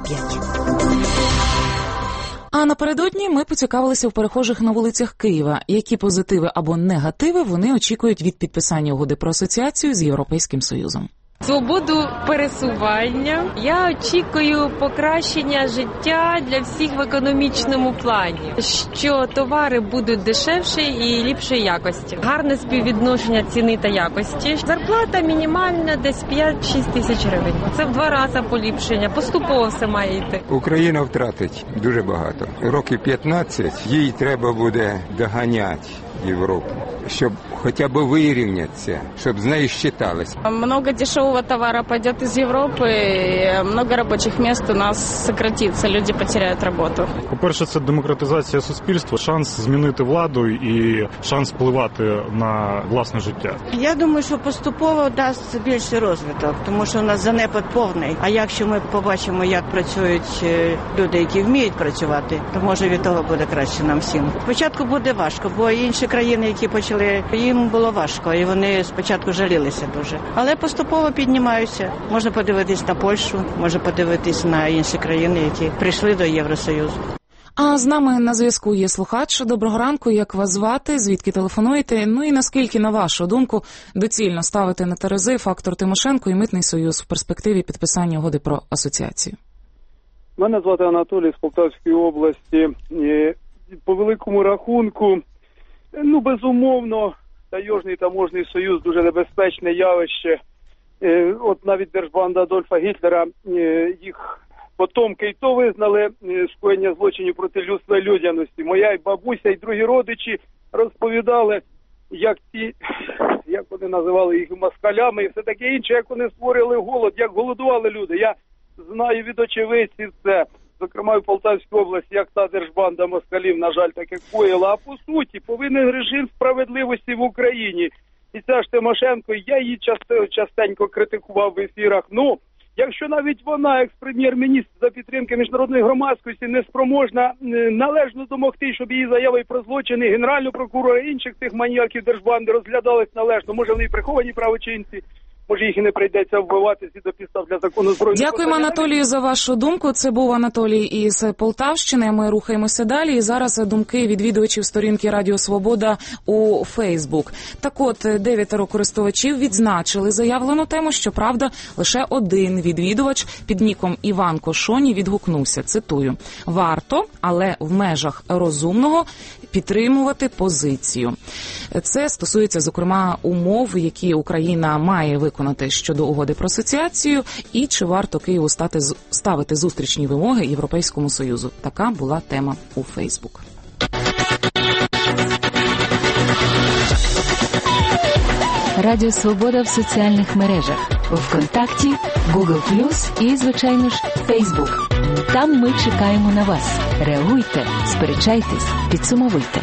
А напередодні ми поцікавилися в перехожих на вулицях Києва, які позитиви або негативи вони очікують від підписання угоди про асоціацію з Європейським Союзом. Свободу пересування. Я очікую покращення життя для всіх в економічному плані, що товари будуть дешевші і ліпшої якості. Гарне співвідношення ціни та якості. Зарплата мінімальна десь 5-6 тисяч гривень. Це в 2 рази поліпшення. Поступово все має йти. Україна втратить дуже багато. Років 15 їй треба буде доганяти Європу, щоб хоча б вирівнятися, щоб з нею считалось. Много дешевого товара пойдет из Европы, много робочих мест у нас сократится, люди потеряют роботу. По-перше, це демократизація суспільства, шанс змінити владу і шанс впливати на власне життя. Я думаю, що поступово дасть більший розвиток, тому що у нас занепад повний. А якщо ми побачимо, як працюють люди, які вміють працювати, то може від того буде краще нам всім. Спочатку буде важко, бо інші країни, які почали, їм було важко, і вони спочатку жалілися дуже. Але поступово піднімаються. Можна подивитись на Польщу, можна подивитись на інші країни, які прийшли до Євросоюзу. А з нами на зв'язку є слухач. Доброго ранку, як вас звати, звідки телефонуєте? Ну і наскільки, на вашу думку, доцільно ставити на терези фактор Тимошенко і Митний союз в перспективі підписання угоди про асоціацію? Мене звати Анатолій з Полтавської області. По великому рахунку, безумовно, Таможний таможний союз дуже небезпечне явище. От навіть держбанда Адольфа Гітлера, їх потомки і то визнали скоєння злочинів проти людства і людяності. Моя і бабуся, і другі родичі розповідали, як вони називали їх москалями і все таке інше, як вони створили голод, як голодували люди. Я знаю від очевидців це. Зокрема, в Полтавській області, як та держбанда москалів, на жаль, таке коїла. А по суті, повинен режим справедливості в Україні. І ця ж Тимошенко, я її частенько критикував в ефірах. Якщо навіть вона, екс-прем'єр-міністр за підтримки міжнародної громадськості, не спроможна належно домогти, щоб її заяви про злочини Генерального прокурора і інших цих маніяків держбанди розглядались належно, може вони і приховані правочинці, може їх і не прийдеться вбивати зі до підстав для закону збройних. Дякуємо, Анатолію, за вашу думку. Це був Анатолій із Полтавщини. Ми рухаємося далі. І зараз думки відвідувачів сторінки Радіо Свобода у Фейсбук. Так от, 9 користувачів відзначили заявлену тему. Щоправда, лише один відвідувач під ніком Іван Кошоні відгукнувся. Цитую. «Варто, але в межах розумного, підтримувати позицію». Це стосується, зокрема, умов, які Україна має виконати щодо угоди про асоціацію, і чи варто Києву ставити зустрічні вимоги Європейському Союзу. Така була тема у Фейсбук. Радіо Свобода в соціальних мережах. ВКонтакті, Google+, і, звичайно ж, Фейсбук. Там ми чекаємо на вас. Реагуйте, сперечайтесь, підсумовуйте.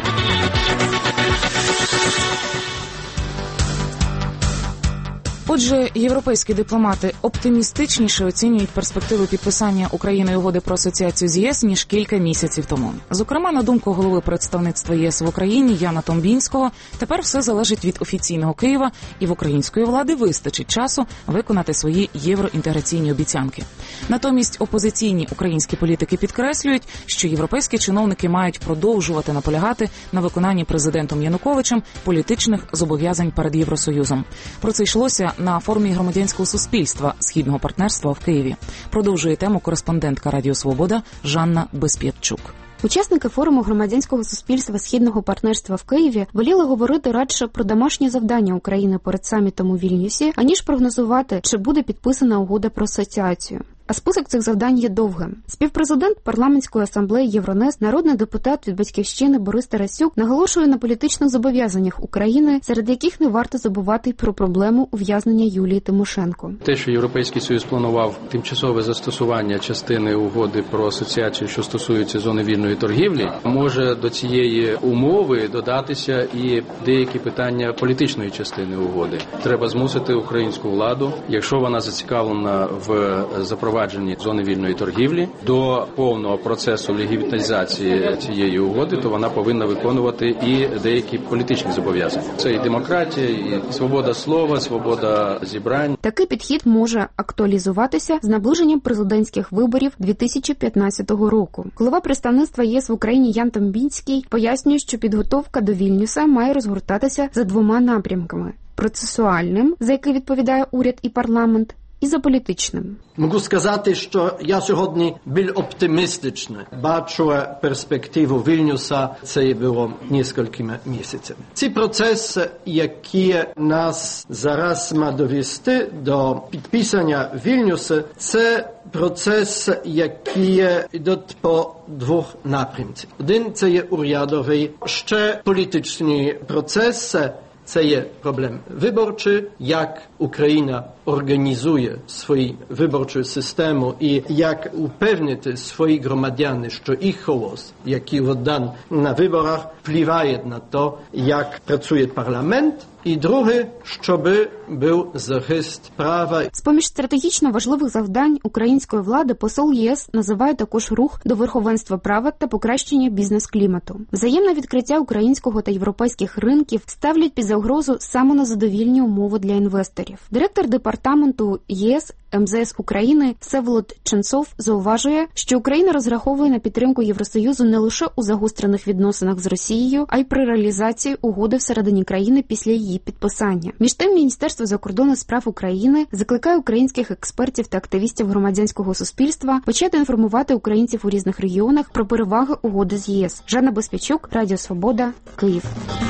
Отже, європейські дипломати оптимістичніше оцінюють перспективи підписання Україною угоди про асоціацію з ЄС, ніж кілька місяців тому. Зокрема, на думку голови представництва ЄС в Україні Яна Томбінського, тепер все залежить від офіційного Києва, і в української влади вистачить часу виконати свої євроінтеграційні обіцянки. Натомість опозиційні українські політики підкреслюють, що європейські чиновники мають продовжувати наполягати на виконанні президентом Януковичем політичних зобов'язань перед Євросоюзом. Про це йшлося на форумі громадянського суспільства Східного партнерства в Києві. Продовжує тему кореспондентка Радіо Свобода Жанна Безпєтчук. Учасники форуму громадянського суспільства Східного партнерства в Києві воліли говорити радше про домашні завдання України перед самітом у Вільнюсі, аніж прогнозувати, чи буде підписана угода про асоціацію. А список цих завдань є довгим. Співпрезидент парламентської асамблеї Євронест, народний депутат від «Батьківщини» Борис Тарасюк наголошує на політичних зобов'язаннях України, серед яких не варто забувати й про проблему ув'язнення Юлії Тимошенко. Те, що Європейський Союз планував тимчасове застосування частини угоди про асоціацію, що стосується зони вільної торгівлі, може до цієї умови додатися і деякі питання політичної частини угоди. Треба змусити українську владу, якщо вона зацікавлена в запровадженні зони вільної торгівлі, до повного процесу легітимізації цієї угоди, то вона повинна виконувати і деякі політичні зобов'язання. Це і демократія, і свобода слова, свобода зібрань. Такий підхід може актуалізуватися з наближенням президентських виборів 2015 року. Голова представництва ЄС в Україні Ян Томбінський пояснює, що підготовка до Вільнюса має розгортатися за двома напрямками – процесуальним, за який відповідає уряд і парламент, і за політичним. Можу сказати, що я сьогодні більш оптимістичний. Бачу перспективу Вільнюса, це було кількома місяцями. Ці процеси, які нас зараз мають довести до підписання Вільнюса, це процеси, які йдуть по двох напрямках. Один – це є урядовий, ще політичні процеси. Це є проблем виборчий, як Україна організує свою виборчу систему і як упевнити своїх громадян, що їх голос, який віддан на виборах, впливає на те, як працює парламент. І друге, щоб був захист права. З-поміж стратегічно важливих завдань української влади посол ЄС називає також рух до верховенства права та покращення бізнес-клімату. Взаємне відкриття українського та європейських ринків ставлять під загрозу самонезадовільні умови для інвесторів. Директор департаменту ЄС МЗС України Всеволод Ченцов зауважує, що Україна розраховує на підтримку Євросоюзу не лише у загострених відносинах з Росією, а й при реалізації угоди всередині країни після її підписання. Між тим, Міністерство закордонних справ України закликає українських експертів та активістів громадянського суспільства почати інформувати українців у різних регіонах про переваги угоди з ЄС. Жанна Безпєтчук, Радіо Свобода, Київ.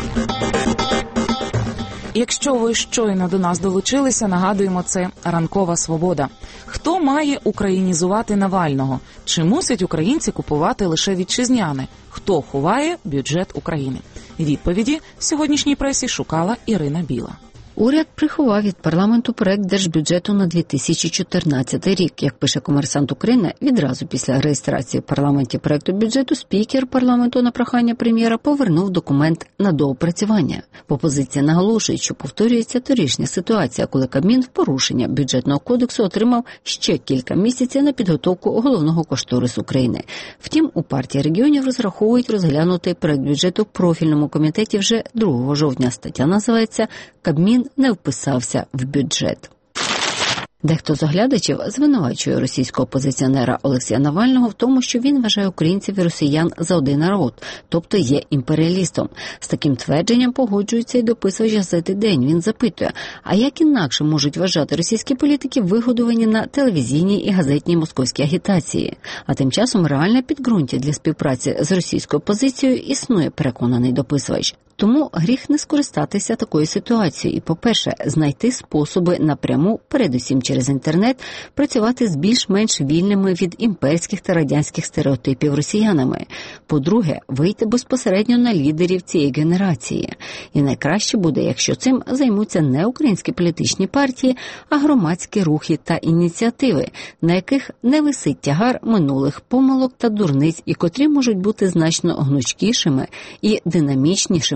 Якщо ви щойно до нас долучилися, нагадуємо, це «Ранкова свобода». Хто має українізувати Навального? Чи мусять українці купувати лише вітчизняне? Хто ховає бюджет України? Відповіді в сьогоднішній пресі шукала Ірина Біла. Уряд приховав від парламенту проект держбюджету на 2014 рік. Як пише «Комерсант України», відразу після реєстрації в парламенті проекту бюджету спікер парламенту на прохання прем'єра повернув документ на доопрацювання. Опозиція наголошує, що повторюється торішня ситуація, коли Кабмін в порушення бюджетного кодексу отримав ще кілька місяців на підготовку головного кошторису України. Втім, у партії регіонів розраховують розглянути проект бюджету в профільному комітеті вже 2 жовтня. Стаття називається «Кабмін не вписався в бюджет». Дехто з оглядачів звинувачує російського опозиціонера Олексія Навального в тому, що він вважає українців і росіян за один народ, тобто є імперіалістом. З таким твердженням погоджується і дописувач газети «День». Він запитує, а як інакше можуть вважати російські політики, вигодовані на телевізійній і газетній московській агітації? А тим часом реальне підґрунтя для співпраці з російською опозицією існує, переконаний дописувач. Тому гріх не скористатися такою ситуацією і, по-перше, знайти способи напряму, передусім через інтернет, працювати з більш-менш вільними від імперських та радянських стереотипів росіянами. По-друге, вийти безпосередньо на лідерів цієї генерації. І найкраще буде, якщо цим займуться не українські політичні партії, а громадські рухи та ініціативи, на яких не висить тягар минулих помилок та дурниць і котрі можуть бути значно гнучкішими і динамічнішими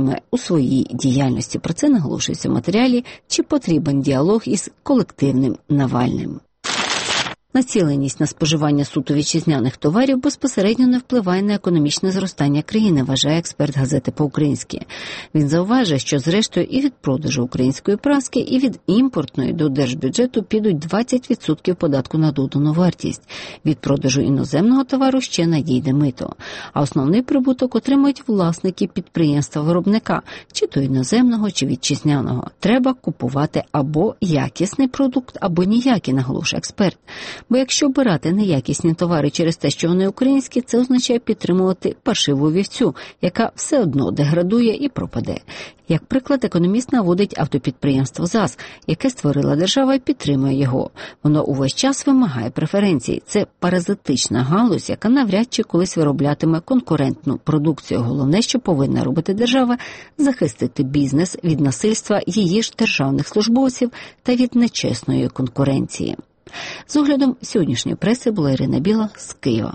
робитиме у своїй діяльності. Про це наголошується в матеріалі, чи потрібен діалог із колективним Навальним. Націленість на споживання суто вітчизняних товарів безпосередньо не впливає на економічне зростання країни, вважає експерт газети «По-українськи». Він зауважує, що зрештою і від продажу української праски, і від імпортної до держбюджету підуть 20% податку на додану вартість. Від продажу іноземного товару ще надійде мито. А основний прибуток отримують власники підприємства-виробника, чи то іноземного, чи вітчизняного. Треба купувати або якісний продукт, або ніякий, наголошує експерт. Бо якщо обирати неякісні товари через те, що вони українські, це означає підтримувати паршиву вівцю, яка все одно деградує і пропаде. Як приклад, економіст наводить автопідприємство ЗАЗ, яке створила держава і підтримує його. Воно увесь час вимагає преференцій. Це паразитична галузь, яка навряд чи колись вироблятиме конкурентну продукцію. Головне, що повинна робити держава – захистити бізнес від насильства її ж державних службовців та від нечесної конкуренції. З оглядом сьогоднішньої преси була Ірина Біла з Києва.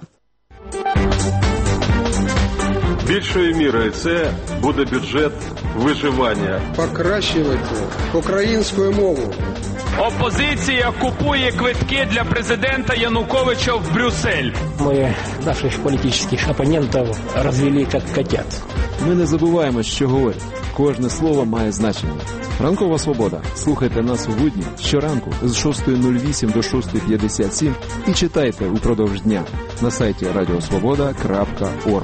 Більшою мірою це буде бюджет виживання. Покращувати українську мову. Опозиція купує квитки для президента Януковича в Брюссель. Ми наших політичних опонентів розвели як котят. Ми не забуваємо, що говорять. Кожне слово має значення. Ранкова свобода. Слухайте нас у будні щоранку з 6:08 до 6:57 і читайте упродовж дня на сайті radiosvoboda.org.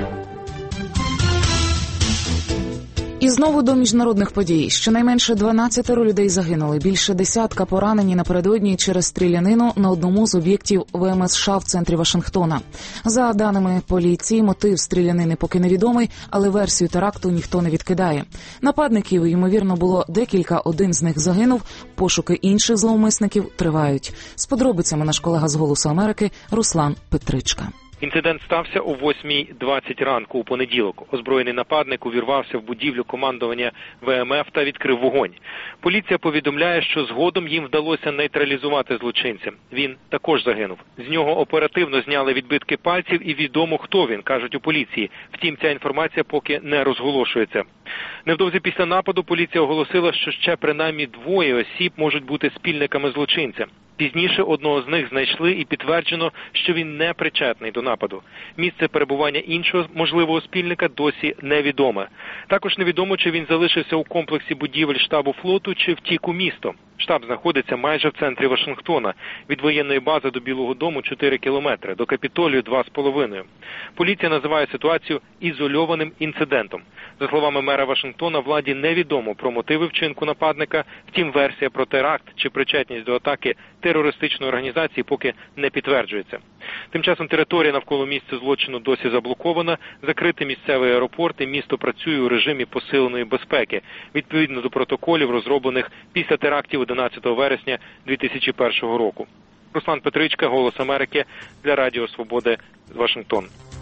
І знову до міжнародних подій. Щонайменше 12 людей загинули, більше десятка поранені напередодні через стрілянину на одному з об'єктів ВМС США в центрі Вашингтона. За даними поліції, мотив стрілянини поки невідомий, але версію теракту ніхто не відкидає. Нападників, ймовірно, було декілька, один з них загинув, пошуки інших зловмисників тривають. З подробицями наш колега з «Голосу Америки» Руслан Петричка. Інцидент стався о 8:20 ранку у понеділок. Озброєний нападник увірвався в будівлю командування ВМФ та відкрив вогонь. Поліція повідомляє, що згодом їм вдалося нейтралізувати злочинця. Він також загинув. З нього оперативно зняли відбитки пальців і відомо, хто він, кажуть у поліції. Втім, ця інформація поки не розголошується. Невдовзі після нападу поліція оголосила, що ще принаймні 2 осіб можуть бути спільниками злочинця. Пізніше одного з них знайшли і підтверджено, що він не причетний до нападу. Місце перебування іншого можливого спільника досі невідоме. Також невідомо, чи він залишився у комплексі будівель штабу флоту, чи втік у місто. Штаб знаходиться майже в центрі Вашингтона. Від воєнної бази до Білого дому 4 кілометри, до Капітолію 2,5. Поліція називає ситуацію ізольованим інцидентом. За словами мера Вашингтона, владі невідомо про мотиви вчинку нападника, втім версія про теракт чи причетність до атаки терористичної організації поки не підтверджується. Тим часом територія навколо місця злочину досі заблокована, закритий місцевий аеропорт і місто працює у режимі посиленої безпеки, відповідно до протоколів, розроблених після терактів 11 вересня 2001 року. Руслан Петричка, «Голос Америки» для Радіо Свободи, Вашингтон.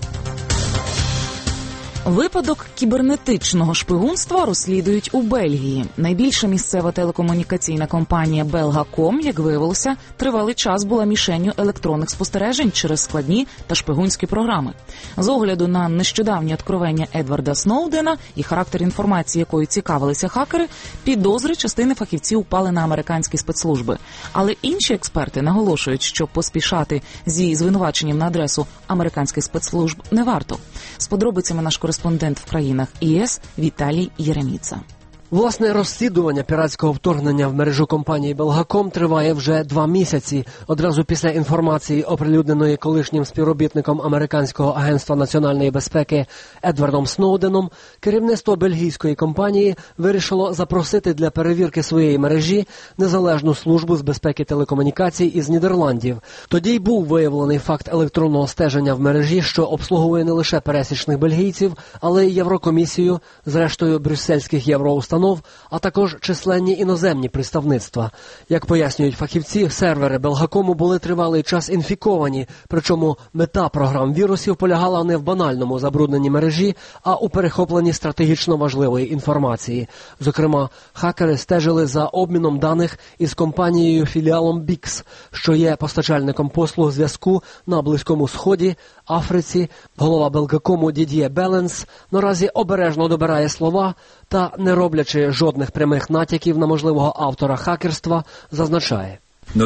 Випадок кібернетичного шпигунства розслідують у Бельгії. Найбільша місцева телекомунікаційна компанія Belgacom, як виявилося, тривалий час була мішенню електронних спостережень через складні та шпигунські програми. З огляду на нещодавні откровення Едварда Сноудена і характер інформації, якою цікавилися хакери, підозри частини фахівців упали на американські спецслужби. Але інші експерти наголошують, що поспішати зі звинуваченням на адресу американських спецслужб не варто. З подробицями наш кореспондент в країнах ЄС Віталій Єреміца. Власне розслідування піратського вторгнення в мережу компанії Belgacom триває вже 2 місяці. Одразу після інформації, оприлюдненої колишнім співробітником американського агентства національної безпеки Едвардом Сноуденом, керівництво бельгійської компанії вирішило запросити для перевірки своєї мережі незалежну службу з безпеки телекомунікацій із Нідерландів. Тоді й був виявлений факт електронного стеження в мережі, що обслуговує не лише пересічних бельгійців, але й Єврокомісію, зрештою брюссельських євроустановчих установ, а також численні іноземні представництва. Як пояснюють фахівці, сервери Белгакому були тривалий час інфіковані, причому мета програм вірусів полягала не в банальному забрудненні мережі, а у перехопленні стратегічно важливої інформації. Зокрема, хакери стежили за обміном даних із компанією-філіалом BICS, що є постачальником послуг зв'язку на Близькому Сході, Африці. Голова Белгакому Дід'є Беленс наразі обережно добирає слова та, не роблячи жодних прямих натяків на можливого автора хакерства, зазначає.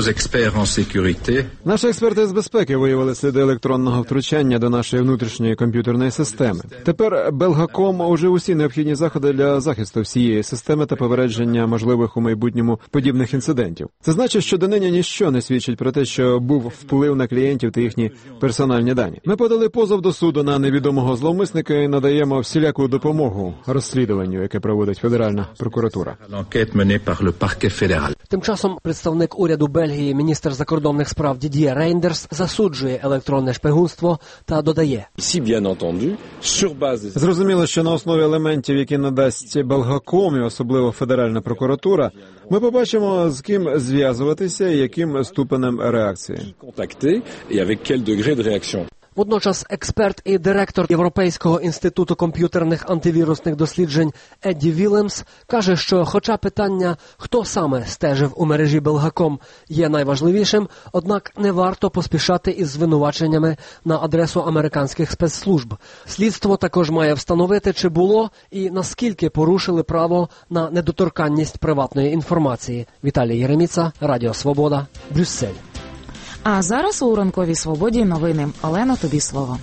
Наші експерти з безпеки виявили сліди електронного втручання до нашої внутрішньої комп'ютерної системи. Тепер Белгаком ужив усі необхідні заходи для захисту всієї системи та попередження можливих у майбутньому подібних інцидентів. Це значить, що донині ніщо не свідчить про те, що був вплив на клієнтів та їхні персональні дані. Ми подали позов до суду на невідомого зловмисника і надаємо всіляку допомогу розслідуванню, яке проводить Федеральна прокуратура. Тим часом представник уряду Бельгії, міністр закордонних справ Дід'є Рейндерс, засуджує електронне шпигунство та додає. Зрозуміло, що на основі елементів, які надасть Белгаком і особливо Федеральна прокуратура, ми побачимо, з ким зв'язуватися і яким ступенем реакції. Водночас експерт і директор Європейського інституту комп'ютерних антивірусних досліджень Едді Вілемс каже, що хоча питання, хто саме стежив у мережі Белгаком, є найважливішим, однак не варто поспішати із звинуваченнями на адресу американських спецслужб. Слідство також має встановити, чи було і наскільки порушили право на недоторканність приватної інформації. Віталій Єреміца, Радіо Свобода, Брюссель. А зараз у ранковій свободі новини. Олено, тобі слово.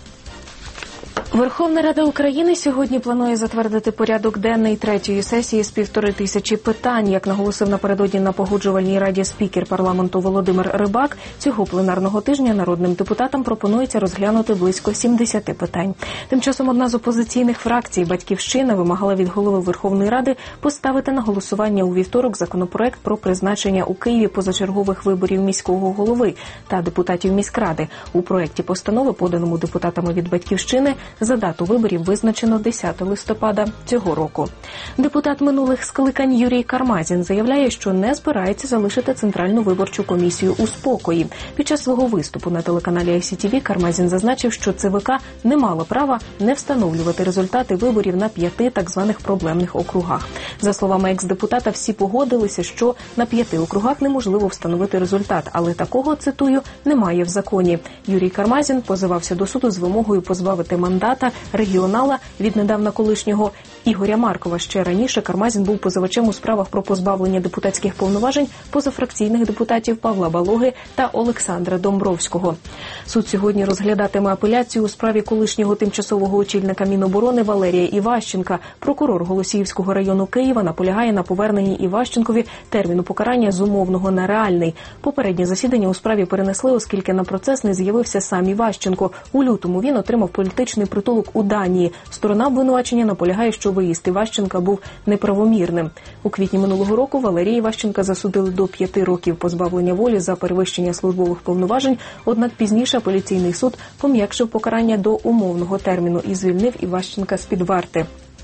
Верховна Рада України сьогодні планує затвердити порядок денний третьої сесії з 1500 питань. Як наголосив напередодні на Погоджувальній раді спікер парламенту Володимир Рибак, цього пленарного тижня народним депутатам пропонується розглянути близько 70 питань. Тим часом одна з опозиційних фракцій «Батьківщина» вимагала від голови Верховної Ради поставити на голосування у вівторок законопроект про призначення у Києві позачергових виборів міського голови та депутатів міськради. У проєкті постанови, поданому депутатами від «Батьківщини», за дату виборів визначено 10 листопада цього року. Депутат минулих скликань Юрій Кармазін заявляє, що не збирається залишити Центральну виборчу комісію у спокої. Під час свого виступу на телеканалі ICTV Кармазін зазначив, що ЦВК не мало права не встановлювати результати виборів на 5 так званих проблемних округах. За словами екс-депутата, всі погодилися, що на 5 округах неможливо встановити результат, але такого, цитую, немає в законі. Юрій Кармазін позивався до суду з вимогою позбавити мандата регіонала, віднедавна колишнього Ігоря Маркова. Ще раніше Кармазін був позивачем у справах про позбавлення депутатських повноважень позафракційних депутатів Павла Балоги та Олександра Домбровського. Суд сьогодні розглядатиме апеляцію у справі колишнього тимчасового очільника Міноборони Валерія Іващенка. Прокурор Голосіївського району Києва наполягає на поверненні Іващенкові терміну покарання з умовного на реальний. Попереднє засідання у справі перенесли, оскільки на процес не з'явився сам Іващенко. У лютому він отримав політичний притулок у Данії. Сторона обвинувачення наполягає, що виїзд Іващенка був неправомірним. У квітні минулого року Валерія Іващенка засудили до 5 років позбавлення волі за перевищення службових повноважень, однак пізніше апеляційний суд пом'якшив покарання до умовного терміну і звільнив Іващенка з-під варти.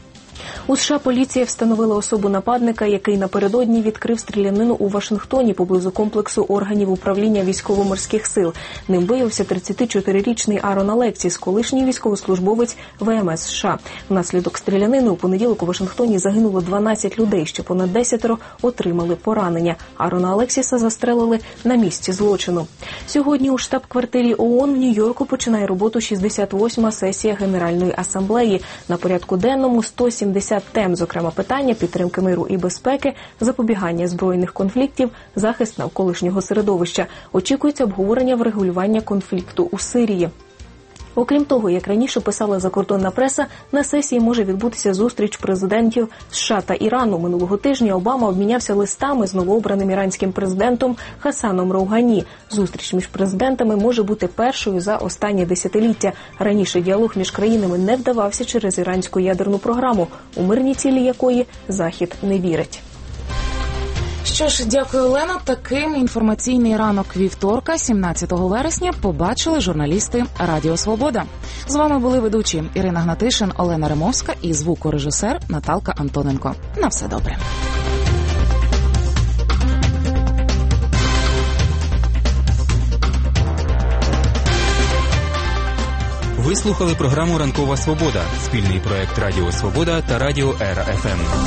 У США поліція встановила особу нападника, який напередодні відкрив стрілянину у Вашингтоні поблизу комплексу органів управління військово-морських сил. Ним виявився 34-річний Арон Алексіс, колишній військовослужбовець ВМС США. Внаслідок стрілянини у понеділок у Вашингтоні загинуло 12 людей, ще понад 10 отримали поранення. Арона Алексіса застрелили на місці злочину. Сьогодні у штаб-квартирі ООН в Нью-Йорку починає роботу 68-ма сесія Генеральної асамблеї. На порядку денному 170 тем, зокрема питання підтримки миру і безпеки, запобігання збройних конфліктів, захист навколишнього середовища. Очікується обговорення врегулювання конфлікту у Сирії. Окрім того, як раніше писала закордонна преса, на сесії може відбутися зустріч президентів США та Ірану. Минулого тижня Обама обмінявся листами з новообраним іранським президентом Хасаном Роугані. Зустріч між президентами може бути першою за останнє десятиліття. Раніше діалог між країнами не вдавався через іранську ядерну програму, у мирні цілі якої Захід не вірить. Що ж, дякую, Олено. Таким інформаційний ранок вівторка, 17 вересня, побачили журналісти Радіо Свобода. З вами були ведучі Ірина Гнатишин, Олена Римовська і звукорежисер Наталка Антоненко. На все добре. Ви слухали програму «Ранкова Свобода» – спільний проект Радіо Свобода та Радіо Ера ФМ.